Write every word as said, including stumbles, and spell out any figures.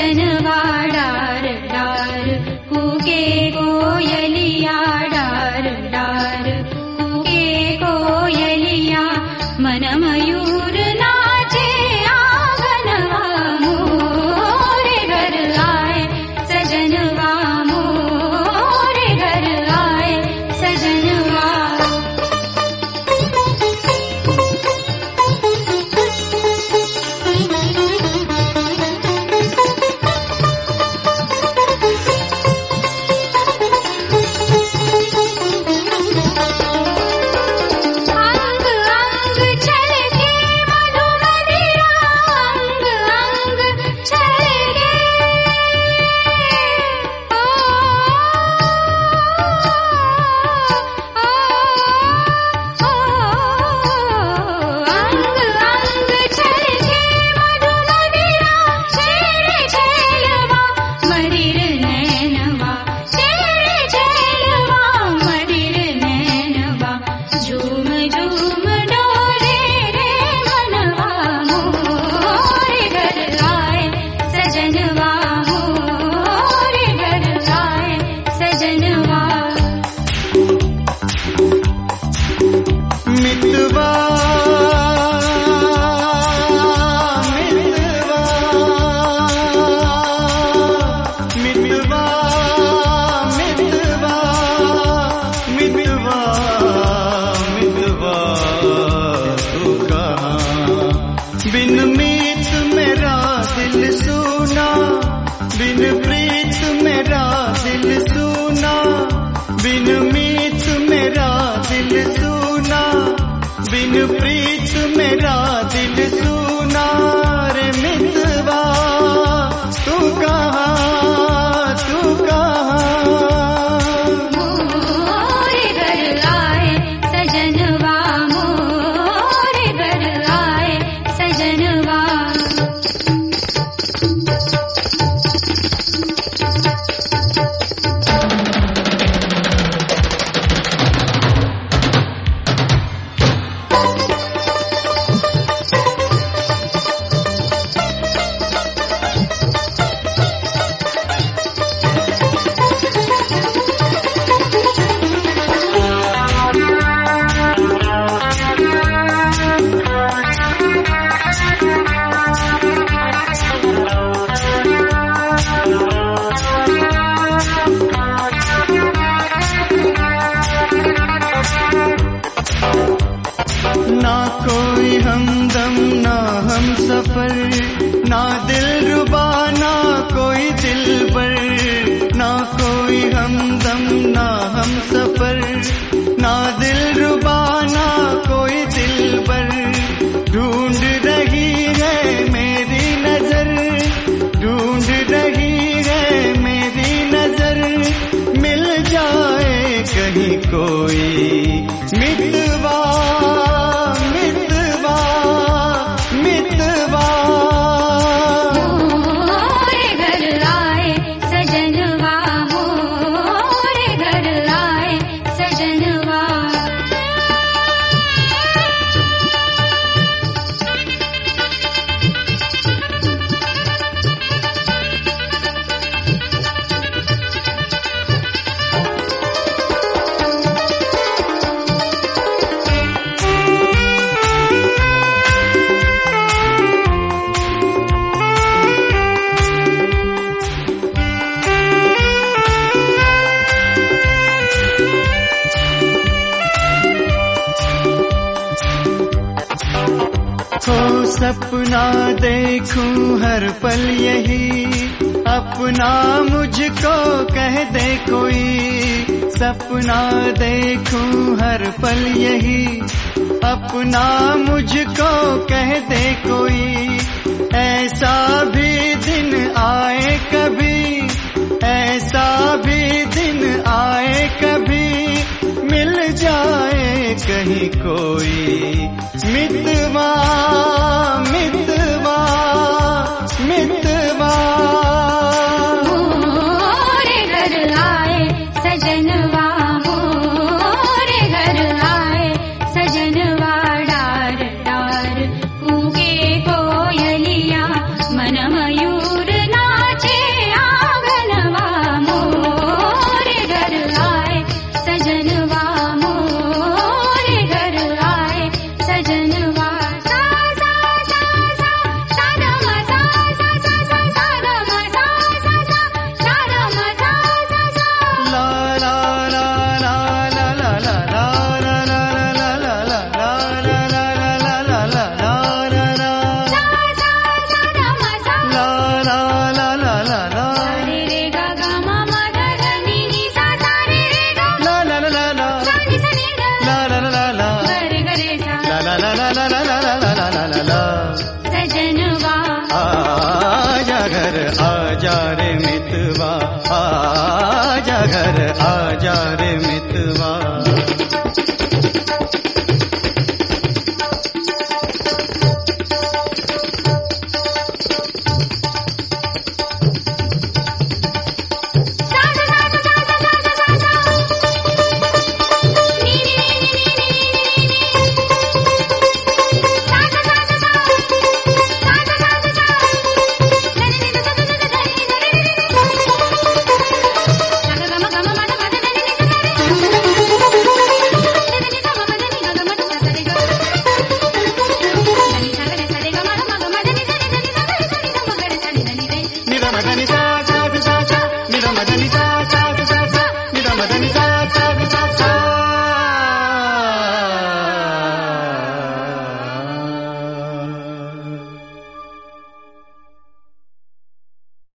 सजनवा डार डार कूके कोयलिया डार डार कूके कोयलिया मन मयूर नाचे आंगनवा मोरे घर आए सजनवा मोरे घर आए सजनवा। बिन मीत मेरा दिल सूना, बिन प्रीत मेरा दिल सूना, बिन मीत मेरा दिल सूना, बिन प्रीत मेरा दिल सूना। रे मितवा तू कहाँ, तू कहाँ मोरे घर आए सजनवा मोरे घर आए सजनवा। ना कोई हमदम ना हम सफर, ना दिल रुबा ना कोई दिलबर, ना कोई हमदम ना हम सफर, ना दिल रुबा ना कोई दिलबर। ढूंढ रही है मेरी नजर, ढूंढ रही है मेरी नजर, मिल जाए कहीं कोई मितवा मितवा मितवा। मोरे घर आए सजनवा मोरे घर आए सजनवा। हो सपना देखूं हर पल यही, अपना मुझको कह दे कोई। सपना देखूं हर पल यही, अपना मुझको कह दे कोई। ऐसा भी दिन आए कभी, ऐसा भी दिन आए कभी, मिल जाए कहीं कोई मितवा मितवा मितवा। मोरे घर आए सजनवा मोरे घर आए सजनवा। डार डार कूके कोयलिया मन मयूर नाचे आजा रे मितवा, आजा घर आजा रे मितवा। Ni